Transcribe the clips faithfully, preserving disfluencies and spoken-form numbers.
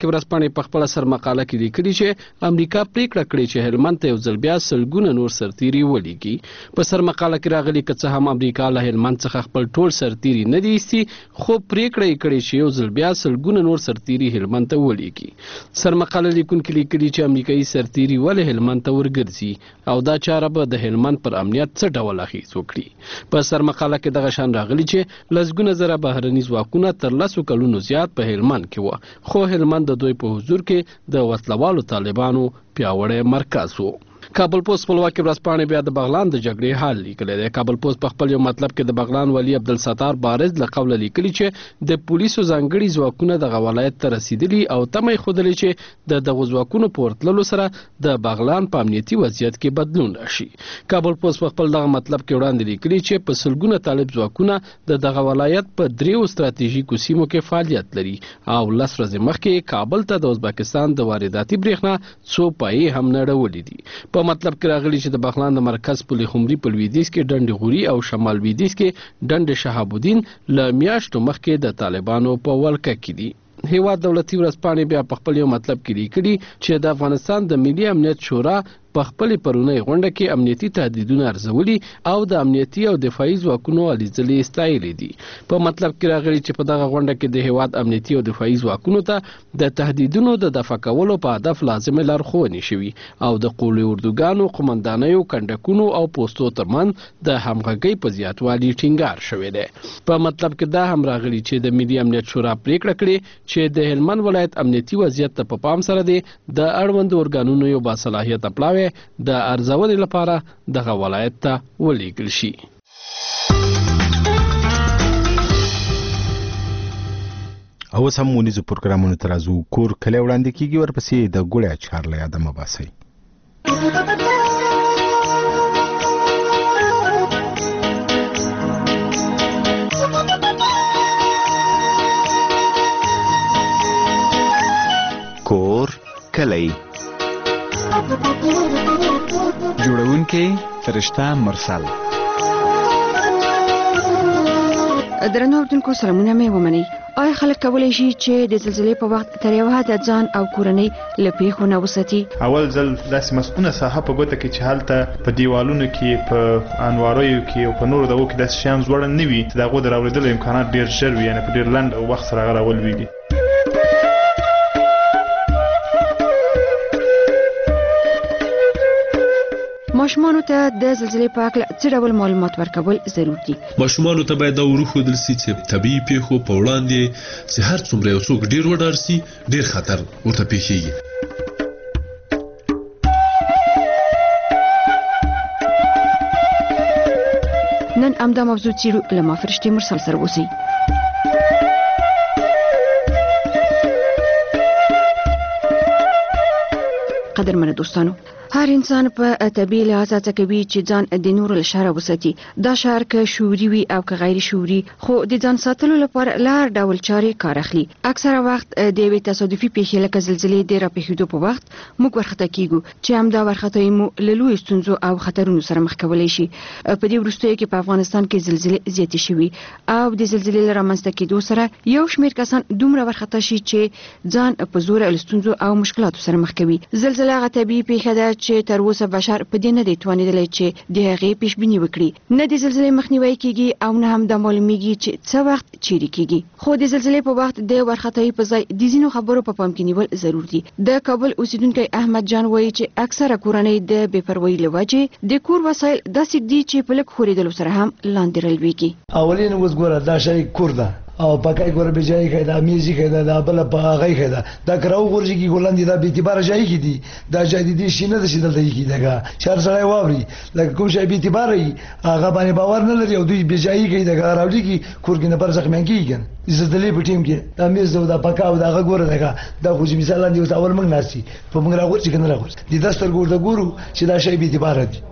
کې ورځپاڼې په خپله سرمقاله کې لیکلي چې امریکا پریکړه کړې چې هلمند ته یو ځل بیا سلګونه نور سرتیري ولیږي. په سرمقاله کې راغلي که څه هم امریکا له هلمند څخه خپل ټول سرتیري نه دي ایستي، خو پریکړه یې کړې چې یو ځل بیا سلګونه نور سرتیري هلمند ته ولیږي. سرمقاله لیکونکي لیکلي چې امریکایي سرتیري ولې هلمند ته ورګرځي او دا چاره به د هلمند پر امنیت څه ډول اغېز وکړي. په سرمقاله کې دغه شان راغلي چې لسګونه زره بهرني ځواکونه تر لسو کلونو زیات په هلمند کې وو، خو هلمند د دوی په حضور کې د وسلوالو طالبانو پیاوړی مرکز و. کابل پوسټ خپلواکي ورځپاڼې بیا د بغلان د جګړې حال لیکلی دی. کابل پوسټ په خپل یو مطلب کې د بغلان والي عبدالستار بارز له قوله لیکلي چې د پولیسو ځانګړي ځواکونه دغه ولایت ته رسیدلي او تمه یې ښودلې چې د دغو ځواکونو په ورتللو سره د بغلان په امنیتي وضعیت کې بدلون راشي. کابل پوسټ په خپل دغه مطلب کې وړاندې لیکلي چې په سلګونه طالب ځواکونه د دغه ولایت په دریو ستراتیژیکو سیمو کې فعالیت لري او لس ورځې مخکې کابل ته د ازبکستان د وارداتي برېښنا څو پایې هم نړولې دي. په مطلب کې راغلي چې د بغلان د مرکز پل خمري په لویدیځ کې ډنډ غوري او شمال لویدیځ کې ډنډ شهاب الدین له میاشتو مخکې د طالبانو په ولکه کې دي. هیواد دولتي ورځپاڼې بیا په خپل یو مطلب کې لیکلي چې د افغانستان د ملي امنیت شورا په خپل پرونی غونډه کې امنیتي تهدیدونه ارزولي او د امنیتي او دفاعي ځواکونو الیزلې ستایلې دي. په مطلب کې راغلي چې په دغه غونډه کې د هیواد امنیتي او دفاعي ځواکونو ته د تهدیدونو د دفع کولو په هدف لازمه لارښوونې شوي او د قولي اردوګانو، قمندانیو، کنډکونو او پوستو ترمنځ د همغږۍ په زیاتوالي ټینګار شوی دی. په مطلب کې دا هم راغلي چې د ملي امنیت شورا پریکړه کړې چې د هلمند ولایت امنیتي وضعیت ته په پام سره دی د اړوندو ارګانونو یو باصلاحیته پلاوی د ارزونې لپاره دغه ولایت ته ولیږل شي. اوس هم مونیزو پروګرامونو ته راځو. کور کلی وړاندې کیږي، ورپسې د ګوړې اچار له یاده مه باسئ. کور کلی جوړونکی فرشته مرسل. درنو اردوونکو سلامونه مې ومنئ. آیا خلک کولی شي چې د زلزلې په وخت تر یو حده ځان او کورنۍ له پیښو نه وساتي؟ اول ځل داسې مسکونه ساحه په ګوته کې چې هلته په دیوالونو کې، په انواریو کې او په نورو دغو کې داسې شیان ځوړند نه وي چې د هغو د راوړېدلو امکانات ډېر ژر وي، یعنې په ډېر لنډ وخت سره هغه راولویږي. ماشومانو ته د زلزلې په اړه څه ډول معلومات ورکول ضرور دي؟ ماشومانو ته باید دا وروښودل سي چې طبیعي پیښو په وړاندې چې هر څومره یو څوک ډیر وډار سي ډیر خطر ورته پیښیږي. نن همدا موضوع څیړو، له ما فرشتې مرسل سره اوسئ. قدرمنو دوستانو، هر انسان په طبیعي لحاظ هڅه کوي چې ځان د نورو له شره وساتي. دا شعار که شعوري وي او که غیر شعوري، خو د ځان ساتلو لپاره له هر ډول چارې کار اخلي. اکثره وخت د یوې تصادفي پیښې لکه زلزلې د راپېښېدو په وخت موږ ورخطا کیږو چې همدا ورخطایي مو له لویو ستونزو او خطرونو سره مخ کولی شي. په دې وروستیو کې په افغانستان کې زلزلې زیاتې شوي او د زلزلې له رامنځته کېدو سره یو شمېر کسان دومره ورخطا شي چې ځان په زوره له ستونزو او مشکلاتو سره مخ کوي. زلزله هغه طبیعي پیښه ده چې تر اوسه بشر په دې نه دی توانېدلی چې د هغې پیشبیني وکړي. نه د زلزلې مخنیوی کیږي او نه هم دا معلومیږي چې څه وخت چیرې کیږي. خو د زلزلې په وخت د ورخطایي په ځای د ځینو خبرو په پام کې نیول ضرور دي. د کابل اوسیدونکی احمد جان وایي چې اکثره کورنۍ د بې پروایي له وجې د کور وسایل داسې دي چې په لږ ښورېدلو سره هم لاندې رالویږي. اولین اوس ګوره دا شی کور ده او پکای ګوره به جای کې دا میزي کې دا د بل په هغه کې دا دا کراو ورځي کې ګولندې دا به اعتبار جای کې دي دا جای دي شي نه د شي دلته کې دا چار سره ووري لکه کوم شی به اعتبار ای هغه باندې باور نه لري او دوی به جای کې دا راوړي کې کورګ نه پر ځخ منګي کېږي زدلې په ټیم کې دا میز دا پکاو دا هغه ګوره دا دا خو مثال دی اوس اول موږ ناسي په موږ راغور چې کنه راغور دي دستر ګور دا ګورو چې دا شی به اعتبار دي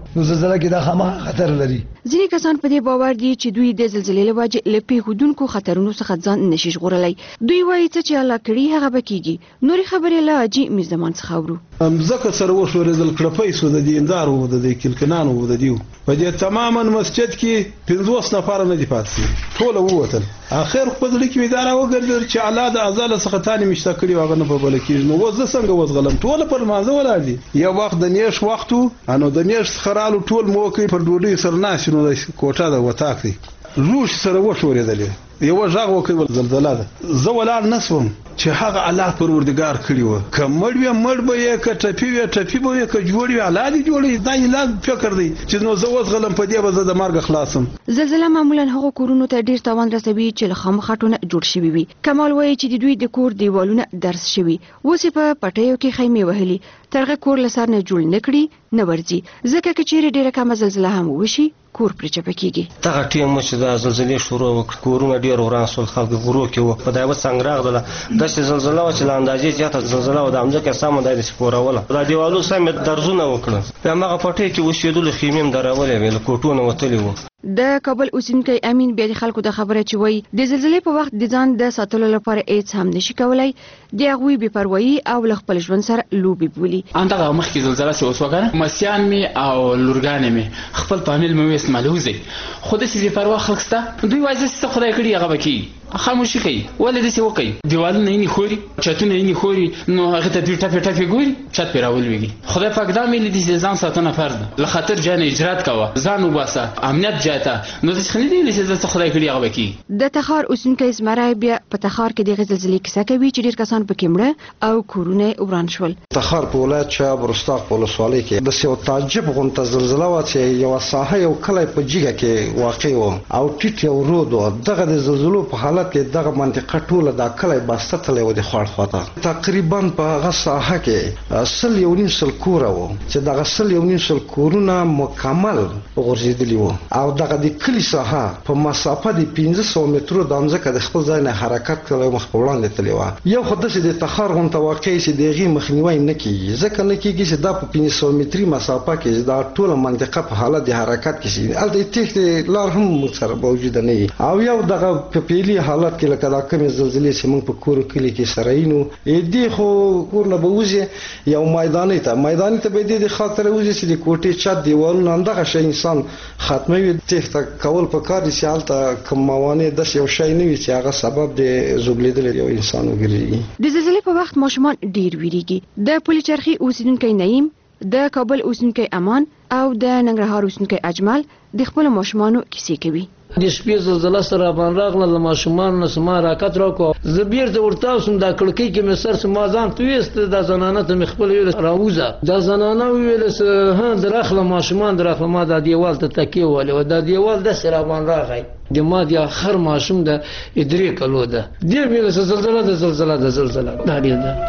نو زلزلہ کې دا خامخا خطر لري. ځینې کسان په دې باور دي چې دوی د زلزلې له وجې له پیښودونکو خطرونو څخه ځان نشي ژغورلی. دوی وایي څه چې الله کړي هغه به کیږي. نورې خبرې له حاجي میرزمان څخه اورو. ځکه سره وشورېدل کړپۍ سو د دې اندار وو د دې کلکنان وو د دیو په دې تماما مسجد کې پنځوس نفر نه دي پاتې ټول ووتل. اخر په دې کې اداره وګرځول چې الله د ازاله څخه تاني مشته کړی واغ نه په بل کې نو وځ څنګه وځغلم ټول پر مازه ولاړ دي. یو وخت د نیش وختو انو د نیش خرالو ټول موکي پر ډوډۍ سر ناشونو د کوټه د وتاکي روش سره وشورېدل. یو ژغ وکړ زلزلہ ده. زه ولاړ نسوم چې هغه الله پروردگار کړی و. کمړ وی مړ به یې ک ټپی وی ټپی به یې ک جوړ وی الله دې جوړي دا علاج فکر دی چې نو زه وځغلم په دې به زه د مرګ خلاصم. زلزلہ معمولا هغه کورونو ته ډیر تاوان رسوي چې له خامخاټونه جوړ شوی وي. کمال وایي چې د دوی د کور دیوالونه درس شوی اوس په پټیو کې خیمه وهلي ترغه کور لسر نه جوړ نکړي نه ورځي ځکه چې چیرې ډیره کم زلزلہ هم وشي کور پر چپه کیږي. دغه ټیم چې د زلزلې شروع وکړ کورونه ډیر وران سول خلک غرو کې و په دایو څنګه راغله د زلزلہ چې لاندازې زیاته زلزلہ و د امځکه سم د دې سپوروله د دیوالو سم درزونه وکړه په هغه پټي کې وشیدل خیمیم درولې ویل کوټونه وتلی وو. د کابل اوسیدونکي امین بیا د خلکو د خبره چې وای د زلزلې په وخت د ځان د ساتلو لپاره هیڅ هم نشي کولای د هغوی بې پروایي او له خپل ژوند سره لوبې بولي. همدغه مخکې زلزله چې اوس وګڼه مسیان مې او لورګانې مې خپل فامیل مې استعمالوځي خو داسې بې پروا خلک شته دوی وایي څه خدای کړي هغه به کیږي خاموشي کوي ولې داسې وکړي دیوالونه یې خوري چتونه یې خوري نو هغه ته دوی ټپې ټپې ګوري چت پرې راولويږي. خدای پاک دا مې لیدي چې ځان ساتنه فرض ده له خطر جان اجرات کوه ځان وباسه امنیت جاته نو څه خني دی چې څه خدای کړي هغه وکي. د تخار اوسیدونکي زمرای بیا په تخار کې د زلزلې کیسه کوي چې ډیر کسان پکې مړه او کورونه وران شول. تخار په ولایت شاب رستاق په ولسوالۍ کې د سیو تعجب غونډه زلزلہ و چې یو ساحه یو کلی په جګه کې واقع و او ټیټ یو رود و. دغه د زلزلو په حالت کې دغه منطقه ټوله د کلی باسته تلې و د خوړ خواته تقریبا په هغه ساحه کې سل یو نیم سل کور و چې دغه سل یو نیم سل کورونه مکمل غورځېدلي و او دغه د کلی ساحه په مسافه د پنځه سوه مترو د ځمکه د خپل ځای نه حرکت کوي مخ په وړاندې تللی و. یو خو داسې د تخار غونډه واقع چې د هغې مخنیوی نه کېږي ځکه نه کېږي چې دا په پنځه سوه متري مسافه کې دا ټوله منطقه په حالت د حرکت کې شي هلته د تېښتې لار هم موږ سره موجوده نه وي او یو دغه په پیلي حالت کې لکه دا کومې زلزلې چې موږ په کور کلي کې سره یینو دې خو کور نه به وځي یو میداني ته میداني ته به دې د خاطره وځي چې د کوټې چت دیوالونه همدغه شی انسان ختموي. تېښته کول په کار دي چې هلته کوم موانع داسې یو شی نه وي چې هغه سبب د زوبلېدلو یو انسان وګرځي. د زلزلې په وخت ماشومان ډیر ویریږي. د پلچرخي اوسیدونکي نعیم د کابل اوسیدونکي امان او د ننګرهار اوسیدونکي اجمل د خپل ماشومانو کیسې کوي. د شپې زلزله سره باندې راغله له ماشومان نه سما راکت راکو زه بیرته ورته سم دا کړکۍ کې مې سر سما ځان تويست د زنانه ته مې خپل ویل راوځه د زنانه ویل ها درخله ماشومان درخله ما د دیوال ته تکیه ولې و د دیوال د سره باندې راغی د ما د اخر ماشوم د ادري کلو ده دې مې زلزله د زلزله د زلزله دا دی ده.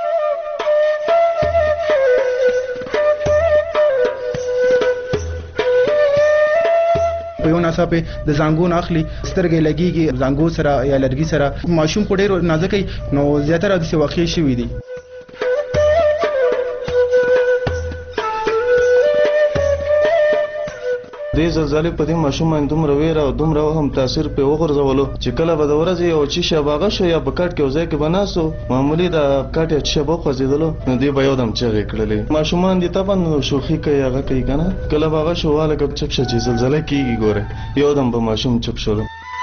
په یو ناڅاپه د زنګون اخلي سترګې لګيږي زنګو سره یا لرګي سره ماشوم په ډېر نازکې نو زیاتره د واقع شوی دي. د زلزلې په دې ماشوم باندې دومره ویره او دومره هم تاثیر په وغورځولو چې کله به د ورځې یو چی شباغه شو یا په کټ کې وځي کې بناسو معمولی د کټ یا شباغه خوځیدلو نو دی به یو دم چغې کړلې ماشومان دي طبعا شوخي کوي هغه کوي کنه کله باغه شو واله کب چپ شي زلزلې کیږي ګوره یو دم به ماشوم چپ شول.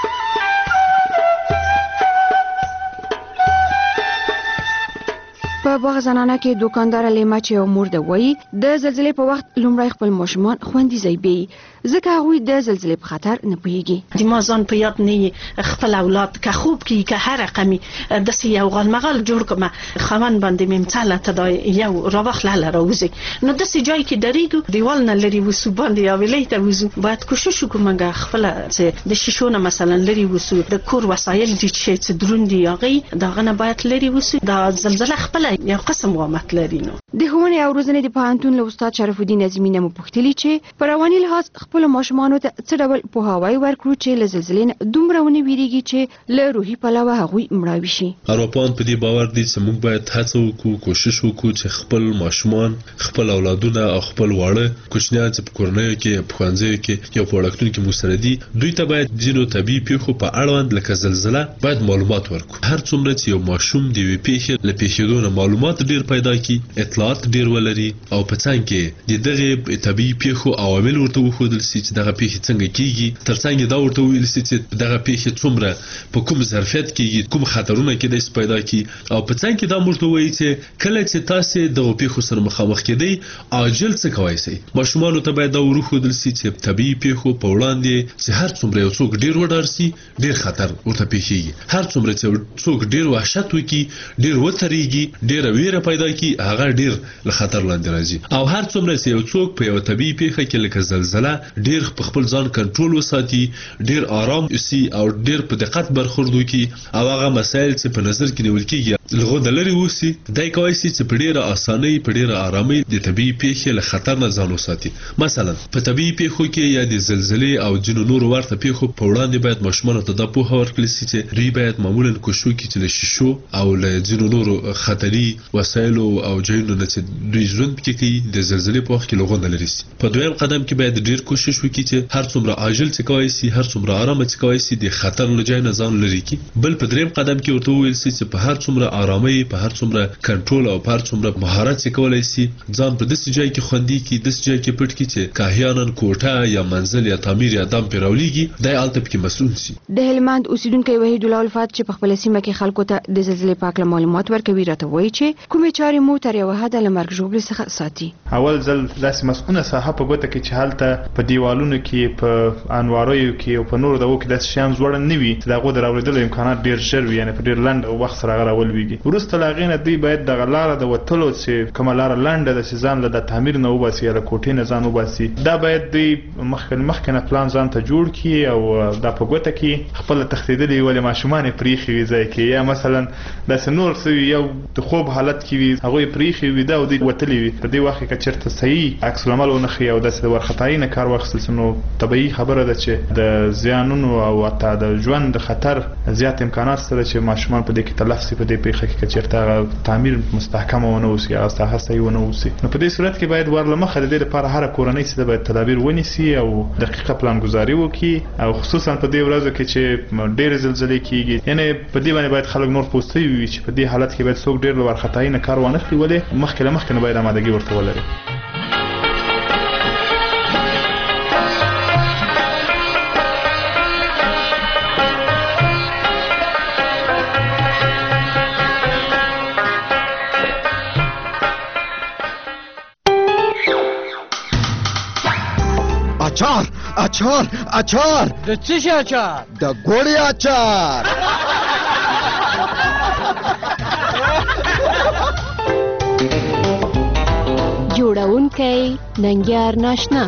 په باغ زنانه کې دکاندار لیما چې یو مور ده وایي د زلزلې په وخت لومړی خپل ماشومان خوندي ځای بیي ځکه هغوی د زلزلې په خطر نه پوهیږي. د ما ځان په یاد نه خپل اولاد که خوب کې که هر رقمي داسې یو غالمغال جوړ کړم خاوند باندې مې مثاله ته دا یو راوخله راوځي نو داسې جای کې درېږو دیوال نه لري وسو باندې یا ویلې ته وځو باید کوشش وکړو موږ خپل د شیشو نه مثلا لري وسو د کور وسایل دي چې دروندي یاغي داغه نه باید لري وسو دا زلزله خپل یو قسم وامت لري. نو د ښوونې او روزنې د پوهنتون له استاد شرف الدین عظیمی نه مو پوښتلي چې په رواني لحاظ خپل ماشومانو ته څه ډول پوهاوی ورکړو چې له زلزلې نه دومره ونه ویریږي چې له روحي پلوه هغوی مړاوي شي. اروپایان په دې باور دي چې موږ باید هڅه وکړو، کوشش وکړو چې خپل ماشومان، خپل اولادونه او خپل واړه کوچنیان چې په کورنیو کې، په ښوونځیو کې یا په وړکتون کې مو سره دي، دوی ته باید ځینو طبیعي پیښو په اړوند لکه زلزله باید معلومات ورکړو. هر څومره چې یو ماشوم د یوې پیښې له پیښېدو نه معلومات ډیر پیدا کړي، اطلاعات ډیر ولري او په څنګ کې د دغه طبیعي پیښو عوامل ورته وښودل شي چې دغه پیښې څنګه کیږي، ترڅنګ دا ورته ویل شي چې دغه پیښې څومره په کوم ظرفیت کیږي، کوم خطرونه کېدای شي پیدا کړي، او په څنګ کې دا ورته وایي چې کله چې تاسو دغه پیښو سره مخامخ کېدئ عاجل څه کوئ شئ. ماشومانو ته باید دا وښودل شي چې طبیعي پیښو په وړاندې چې هر څومره یو څوک ډیر وډار شي ډیر خطر ورته پیښیږي. هر څومره چې څوک ډیر وحشت وکړي، ډیر وتریږي، ډیر ویره پیدا کړي، هغه ډیر له خطر لاندې راځي. او هر څومره چې یو څوک په یو طبیعي پیښه کې لکه زلزله ډیر په خپل ځان کنټرول وساتي، ډیر آرام اوسي او ډیر په دقت برخورد وکړي او هغه مسایل چې په نظر کې نیول کېږي لغو د لري وسی، دای کوي چې په ډیره اسانۍ، په ډیره آرامۍ د طبیعي پیښې له خطر نه ځان وساتي. مثلا په طبیعي پیښو کې یا د زلزلې او ځینو نورو ورته پیښو په وړاندې باید ماشومانو ته دا پوهه ورکړل شي چې دوی باید معمولا کوشش وکړي چې له شیشو او له ځینو نورو خطري وسایلو او ځایونو نه چې دوی ژوند پکې کوي د زلزلې په وخت کې لغو نه لري شي. په دویم قدم کې باید ډیر کوشش وکړي چې هر څومره عاجل څه کوي شي، هر څومره آرام څه کوي شي، د خطر له ځای نه ځان لري کی. بل په دریم قدم کې ورته ویل شي چې په هر څومره آرامۍ، په هر څومره کنټرول او په هر څومره مهارت څه کولای شي ځان په داسې ځای کې خوندي کی، داسې ځای کې پټ کی چې کاهیانن کوټه یا منزل یا تعمیر یا دم پیراولېږي دای الته کې مسؤل شي. د هلمند اوسیدونکو وحید الله الفات چې په خپل سیمه کې خلکو ته د زلزلې په اړه معلومات ورکوي راته وایي چې کومې چارې مو تر یو حده له مرګ ژوبلې څخه ساتي. اول ځل داسې مسؤونه ساحه په ګوته کې چې هلته په دیوالونو کې، په انواریو کې او په نورو دغو کې داسې شیان ځوړند نه وي چې د هغو د راوړېدلو امکانات ډېر ژر وي، یعنې په ډېر لنډ وخت سره هغه راولویږي. وروسته له هغې نه دوی باید دغه لاره د وتلو چې کومه لاره لنډه ده چې ځان له د تعمیر نه وباسي یا له کوټې نه ځان وباسي، دا باید دوی مخکې مخکې نه پلان ځان ته جوړ کړي او دا په ګوته کې خپله تښتېدلي ولې ماشومان یې پرېښي وي ځای کې، یا مثلا داسې نور څه وي یو د خوب حالت کې وي هغوی یې پرېښي وي دا او دوی وتلي وي. په دې وخت کې که چېرته صحیح عکس العمل ونه ښیي او داسې د وارخطایي نه کار واخیستل شي نو طبیعي خبره ده چې د زیانونو او حتی د ژوند د خطر زیات امکانات سره چې ماشومان په دې کې تلف شي په دې پیښه کې که چېرته هغه تعمیر مستحکمه ونه اوسي، هغه ساحه صحیح ونه اوسي. نو په دې صورت کې باید ور له مخه د دې لپاره هره کورنۍ چې ده باید تدابیر ونیسي او دقیقه پلانګذاري وکړي، او خصوصا په دې ورځو کې چې ډېرې زلزلې کېږي، یعنې په دې باندې باید خلک نور پوه شوي وي چې په دې حالت کې باید څوک ډېر له وارخطایي نه کار وانه خلي، ولې مخکې له مخکې نه باید امادګي ورته ولري. اچار اچار اچار د څه شي اچار؟ د ګوړې اچار. جوړونکی ننګیار ناشنا.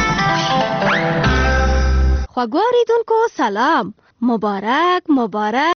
خواږه اوریدونکو سلام، مبارک مبارک